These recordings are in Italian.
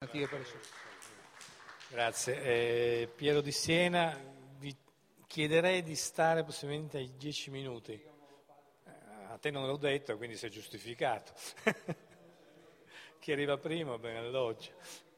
Grazie. Piero di Siena, vi chiederei di stare possibilmente ai 10 minuti. A te non l'ho detto, quindi sei giustificato. Chi arriva prima, ben alloggia.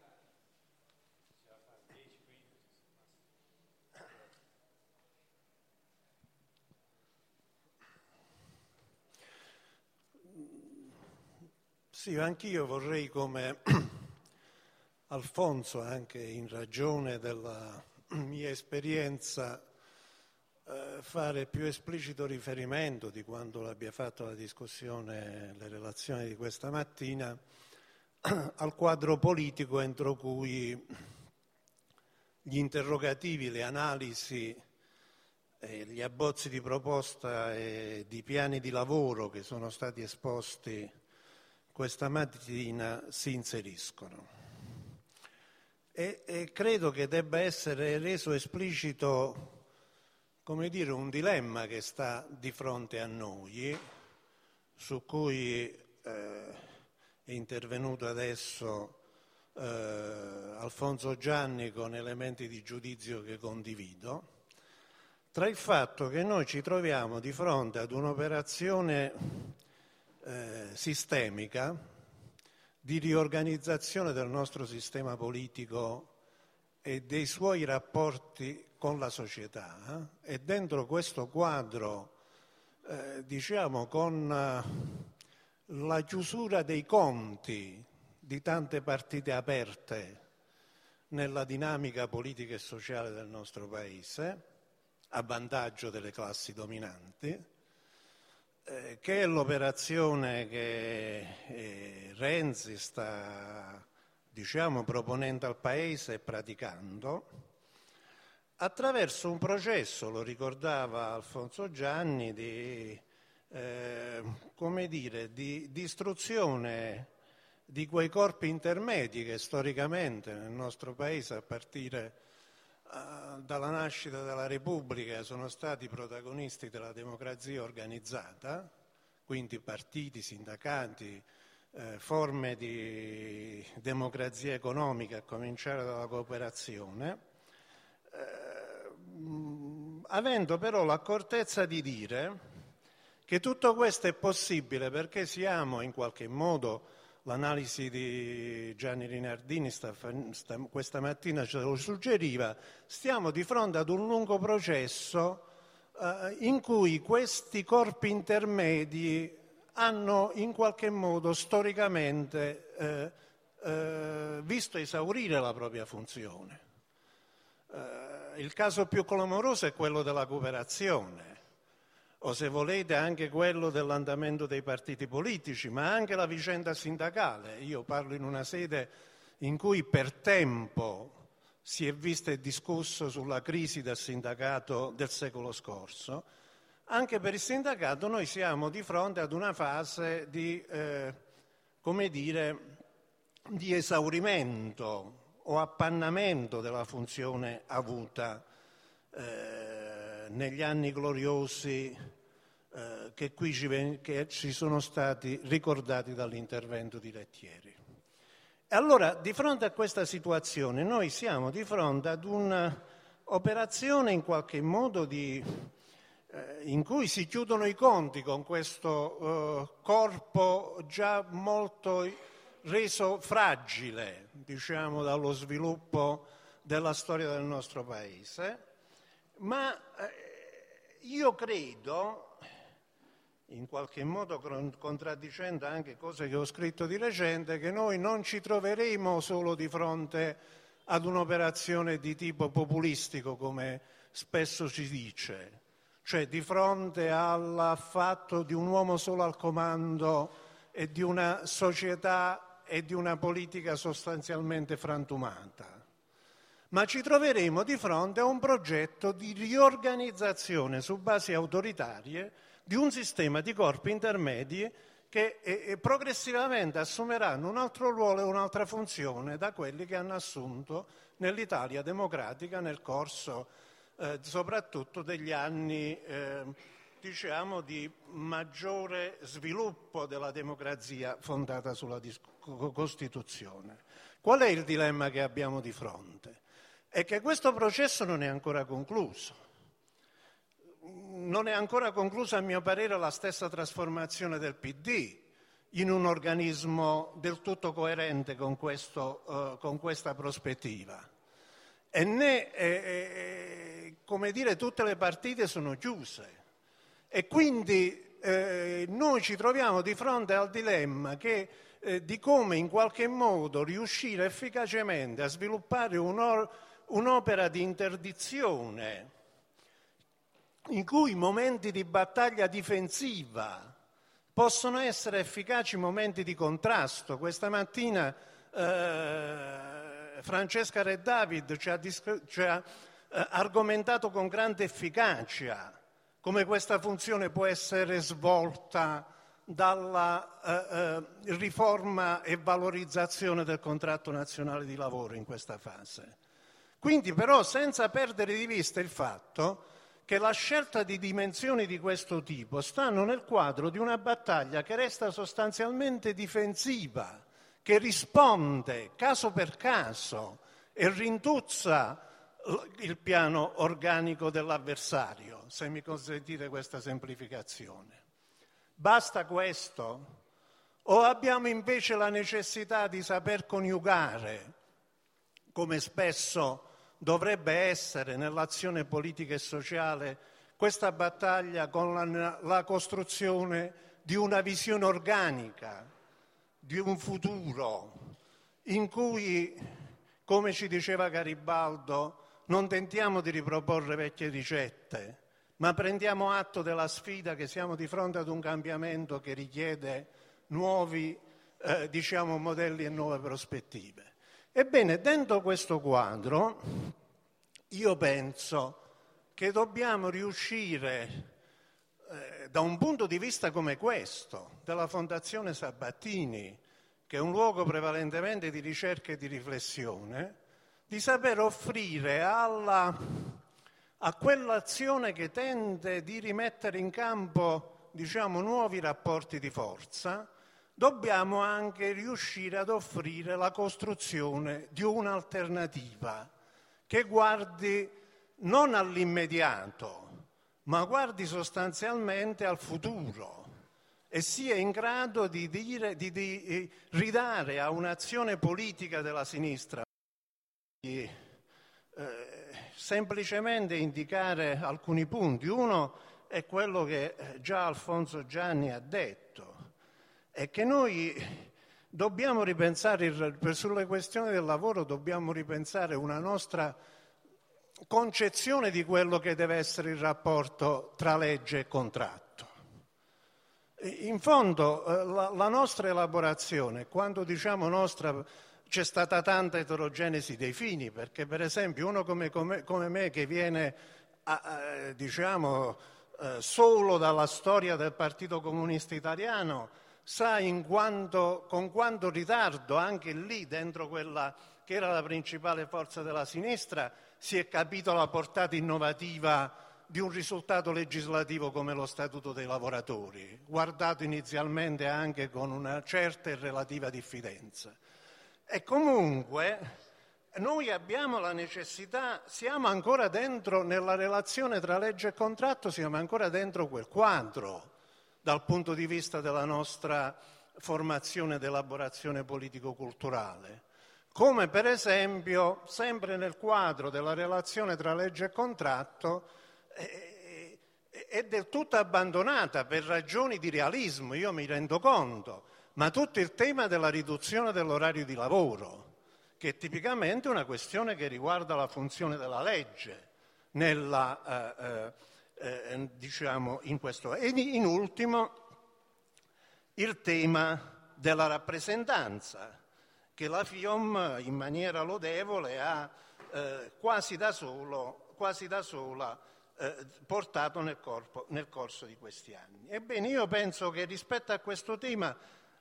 Sì, anch'io vorrei, come Alfonso, anche in ragione della mia esperienza, fare più esplicito riferimento di quando l'abbia fatto la discussione, le relazioni di questa mattina, al quadro politico entro cui gli interrogativi, le analisi, gli abbozzi di proposta e di piani di lavoro che sono stati esposti questa mattina si inseriscono. E credo che debba essere reso esplicito, come dire, un dilemma che sta di fronte a noi, su cui è intervenuto adesso Alfonso Gianni con elementi di giudizio che condivido, tra il fatto che noi ci troviamo di fronte ad un'operazione sistemica di riorganizzazione del nostro sistema politico e dei suoi rapporti con la società, e dentro questo quadro, diciamo, con la chiusura dei conti di tante partite aperte nella dinamica politica e sociale del nostro Paese, a vantaggio delle classi dominanti, che è l'operazione che Renzi sta, diciamo, proponendo al Paese e praticando, attraverso un processo, lo ricordava Alfonso Gianni, di istruzione di quei corpi intermedi che storicamente nel nostro Paese, a partire dalla nascita della Repubblica, sono stati protagonisti della democrazia organizzata, quindi partiti, sindacati, forme di democrazia economica, a cominciare dalla cooperazione, avendo però l'accortezza di dire che tutto questo è possibile perché siamo in qualche modo, l'analisi di Gianni Rinardini questa mattina ce lo suggeriva, stiamo di fronte ad un lungo processo in cui questi corpi intermedi hanno in qualche modo storicamente visto esaurire la propria funzione. Il caso più clamoroso è quello della cooperazione, o se volete anche quello dell'andamento dei partiti politici, ma anche la vicenda sindacale. Io parlo in una sede in cui per tempo si è visto e discusso sulla crisi del sindacato del secolo scorso. Anche per il sindacato noi siamo di fronte ad una fase di esaurimento o appannamento della funzione avuta negli anni gloriosi che ci sono stati ricordati dall'intervento di Lettieri. E allora, di fronte a questa situazione, noi siamo di fronte ad un'operazione in qualche modo in cui si chiudono i conti con questo corpo già molto reso fragile, diciamo, dallo sviluppo della storia del nostro Paese. Ma io credo, in qualche modo contraddicendo anche cose che ho scritto di recente, che noi non ci troveremo solo di fronte ad un'operazione di tipo populistico, come spesso si dice, cioè di fronte al fatto di un uomo solo al comando e di una società e di una politica sostanzialmente frantumata. Ma ci troveremo di fronte a un progetto di riorganizzazione su basi autoritarie di un sistema di corpi intermedi che progressivamente assumeranno un altro ruolo e un'altra funzione da quelli che hanno assunto nell'Italia democratica nel corso soprattutto degli anni di maggiore sviluppo della democrazia fondata sulla Costituzione. Qual è il dilemma che abbiamo di fronte? È che questo processo non è ancora concluso. Non è ancora conclusa, a mio parere, la stessa trasformazione del PD in un organismo del tutto coerente con questa prospettiva. E né, come dire, tutte le partite sono chiuse. E quindi noi ci troviamo di fronte al dilemma di come in qualche modo riuscire efficacemente a sviluppare un'opera di interdizione in cui momenti di battaglia difensiva possono essere efficaci momenti di contrasto. Questa mattina Francesca Re David ci ha argomentato con grande efficacia come questa funzione può essere svolta dalla riforma e valorizzazione del contratto nazionale di lavoro in questa fase. Quindi però senza perdere di vista il fatto che la scelta di dimensioni di questo tipo stanno nel quadro di una battaglia che resta sostanzialmente difensiva, che risponde caso per caso e rintuzza il piano organico dell'avversario, se mi consentite questa semplificazione. Basta questo? O abbiamo invece la necessità di saper coniugare, come spesso dovrebbe essere nell'azione politica e sociale, questa battaglia con la costruzione di una visione organica, di un futuro in cui, come ci diceva Garibaldo, non tentiamo di riproporre vecchie ricette, ma prendiamo atto della sfida che siamo di fronte ad un cambiamento che richiede nuovi modelli e nuove prospettive. Ebbene, dentro questo quadro io penso che dobbiamo riuscire, da un punto di vista come questo, della Fondazione Sabattini, che è un luogo prevalentemente di ricerca e di riflessione, di saper offrire a quell'azione che tende di rimettere in campo, nuovi rapporti di forza, dobbiamo anche riuscire ad offrire la costruzione di un'alternativa che guardi non all'immediato, ma guardi sostanzialmente al futuro e sia in grado di ridare a un'azione politica della sinistra, semplicemente indicare alcuni punti. Uno è quello che già Alfonso Gianni ha detto, è che noi dobbiamo ripensare, sulle questioni del lavoro, dobbiamo ripensare una nostra concezione di quello che deve essere il rapporto tra legge e contratto. In fondo la nostra elaborazione, quando diciamo nostra, c'è stata tanta eterogenesi dei fini, perché per esempio uno come me che viene solo dalla storia del Partito Comunista Italiano, sa con quanto ritardo anche lì, dentro quella che era la principale forza della sinistra, si è capito la portata innovativa di un risultato legislativo come lo Statuto dei lavoratori, guardato inizialmente anche con una certa e relativa diffidenza. E comunque noi abbiamo la necessità, siamo ancora dentro, nella relazione tra legge e contratto, siamo ancora dentro quel quadro, dal punto di vista della nostra formazione ed elaborazione politico-culturale. Come per esempio, sempre nel quadro della relazione tra legge e contratto, è del tutto abbandonata per ragioni di realismo, io mi rendo conto, ma tutto il tema della riduzione dell'orario di lavoro, che è tipicamente una questione che riguarda la funzione della legge in questo. E in ultimo il tema della rappresentanza, che la FIOM in maniera lodevole ha quasi da sola portato nel corso di questi anni. Ebbene, io penso che rispetto a questo tema,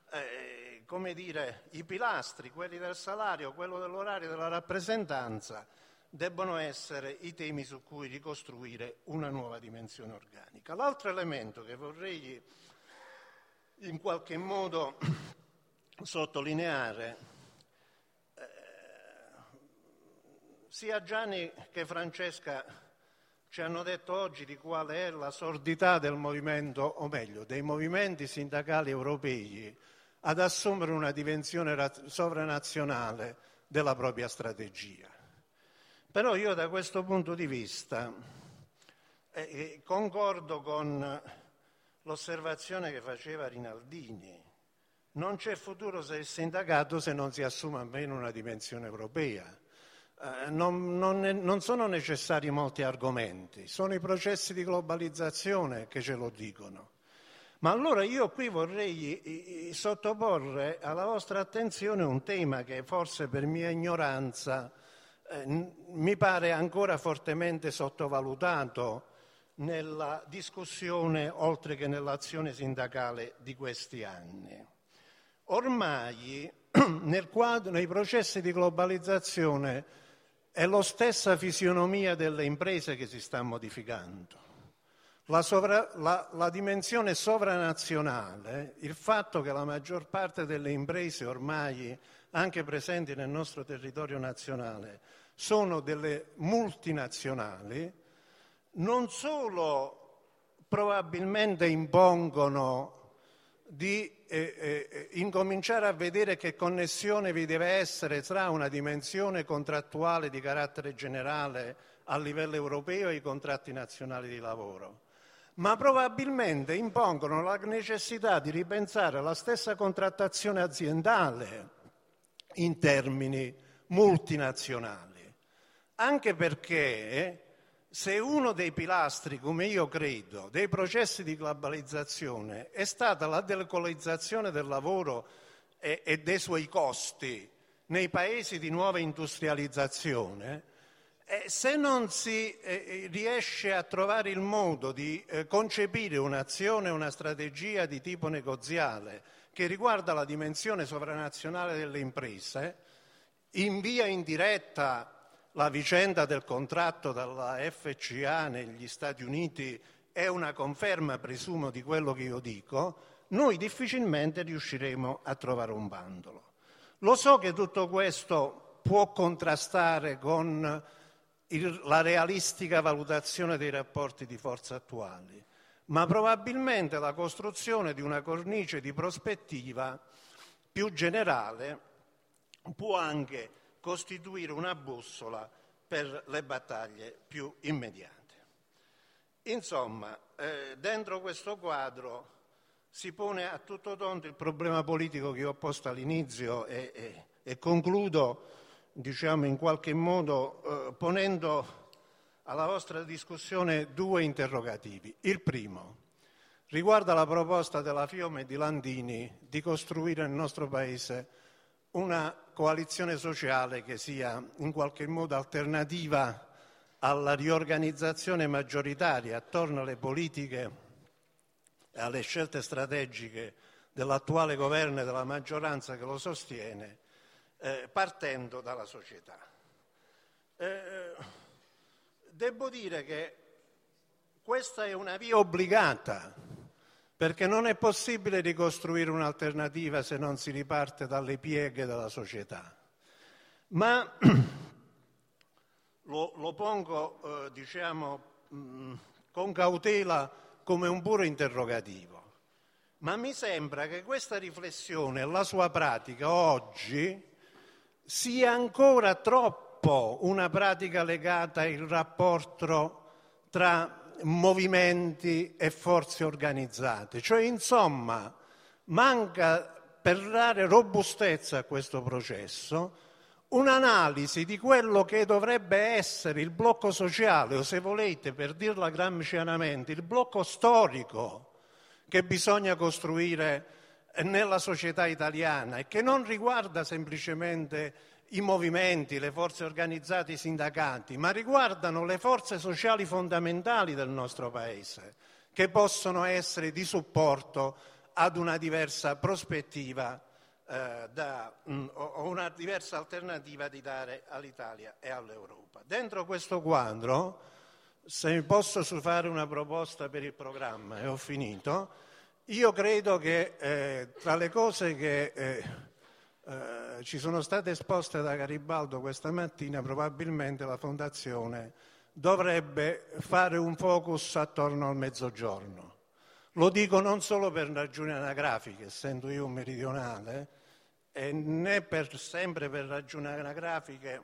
i pilastri, quelli del salario, quello dell'orario, della rappresentanza, debbono essere i temi su cui ricostruire una nuova dimensione organica. L'altro elemento che vorrei in qualche modo sottolineare sia Gianni che Francesca ci hanno detto oggi di quale è la sordità del movimento, o meglio, dei movimenti sindacali europei ad assumere una dimensione sovranazionale della propria strategia. Però io da questo punto di vista concordo con l'osservazione che faceva Rinaldini. Non c'è futuro se il sindacato se non si assume almeno una dimensione europea. Non sono necessari molti argomenti, sono i processi di globalizzazione che ce lo dicono. Ma allora io qui vorrei sottoporre alla vostra attenzione un tema che forse per mia ignoranza mi pare ancora fortemente sottovalutato nella discussione oltre che nell'azione sindacale di questi anni. Ormai nei processi di globalizzazione è la stessa fisionomia delle imprese che si sta modificando. La dimensione sovranazionale, il fatto che la maggior parte delle imprese ormai anche presenti nel nostro territorio nazionale sono delle multinazionali, non solo probabilmente impongono di incominciare a vedere che connessione vi deve essere tra una dimensione contrattuale di carattere generale a livello europeo e i contratti nazionali di lavoro, ma probabilmente impongono la necessità di ripensare la stessa contrattazione aziendale in termini multinazionali. Anche perché se uno dei pilastri, come io credo, dei processi di globalizzazione è stata la delocalizzazione del lavoro e dei suoi costi nei paesi di nuova industrializzazione, se non si riesce a trovare il modo di concepire un'azione, una strategia di tipo negoziale che riguarda la dimensione sovranazionale delle imprese, in via indiretta la vicenda del contratto dalla FCA negli Stati Uniti è una conferma, presumo, di quello che io dico, noi difficilmente riusciremo a trovare un bandolo. Lo so che tutto questo può contrastare con la realistica valutazione dei rapporti di forza attuali, ma probabilmente la costruzione di una cornice di prospettiva più generale può anche costituire una bussola per le battaglie più immediate. Insomma, dentro questo quadro si pone a tutto tondo il problema politico che ho posto all'inizio e concludo, diciamo, in qualche modo ponendo alla vostra discussione due interrogativi. Il primo riguarda la proposta della Fiume e di Landini di costruire nel nostro Paese una coalizione sociale che sia in qualche modo alternativa alla riorganizzazione maggioritaria attorno alle politiche e alle scelte strategiche dell'attuale governo e della maggioranza che lo sostiene, partendo dalla società. Devo dire che questa è una via obbligata, perché non è possibile ricostruire un'alternativa se non si riparte dalle pieghe della società. Ma lo pongo, con cautela come un puro interrogativo. Ma mi sembra che questa riflessione e la sua pratica oggi sia ancora troppo una pratica legata al rapporto tra movimenti e forze organizzate. Cioè, insomma, manca, per dare robustezza a questo processo, un'analisi di quello che dovrebbe essere il blocco sociale, o se volete, per dirla gramscianamente, il blocco storico che bisogna costruire nella società italiana e che non riguarda semplicemente i movimenti, le forze organizzate, i sindacati, ma riguardano le forze sociali fondamentali del nostro Paese, che possono essere di supporto ad una diversa prospettiva o una diversa alternativa di dare all'Italia e all'Europa. Dentro questo quadro, se mi posso fare una proposta per il programma, e ho finito, io credo che tra le cose che ci sono state esposte da Garibaldo questa mattina, probabilmente la Fondazione dovrebbe fare un focus attorno al Mezzogiorno. Lo dico non solo per ragioni anagrafiche, essendo io un meridionale, e né sempre per ragioni anagrafiche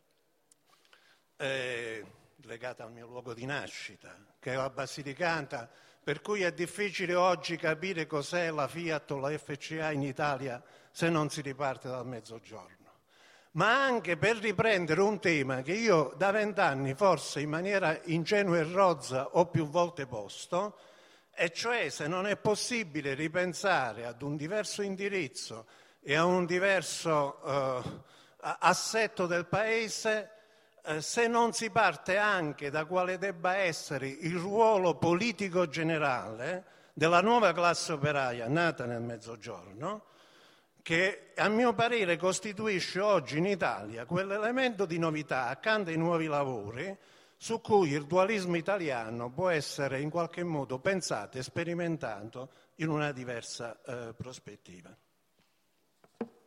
legate al mio luogo di nascita, che è la Basilicata, per cui è difficile oggi capire cos'è la Fiat o la FCA in Italia se non si riparte dal Mezzogiorno. Ma anche per riprendere un tema che io da 20 anni, forse in maniera ingenua e rozza, ho più volte posto, e cioè se non è possibile ripensare ad un diverso indirizzo e a un diverso assetto del Paese, se non si parte anche da quale debba essere il ruolo politico generale della nuova classe operaia nata nel Mezzogiorno, che a mio parere costituisce oggi in Italia quell'elemento di novità accanto ai nuovi lavori su cui il dualismo italiano può essere in qualche modo pensato e sperimentato in una diversa prospettiva.